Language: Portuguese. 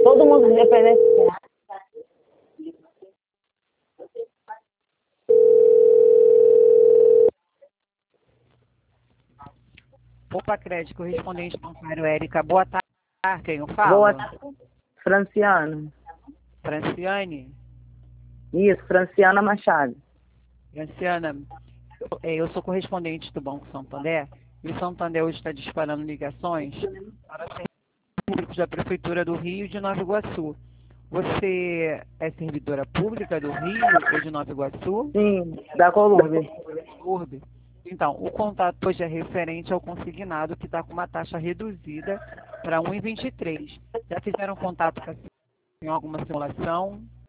Todo mundo independente. Opa, crédito, correspondente bancário Érica. Boa tarde, quem eu Boa falo? tarde, Franciana. Franciane? Isso, Franciana Machado. Franciana, eu sou correspondente do Banco Santander e o Santander hoje está disparando ligações para públicos da Prefeitura do Rio e de Nova Iguaçu. Você é servidora pública do Rio ou de Nova Iguaçu? Sim, da Colômbia. Urbe. Então, o contato hoje é referente ao consignado que está com uma taxa reduzida para 1,23. Já fizeram contato com a senhora em alguma simulação?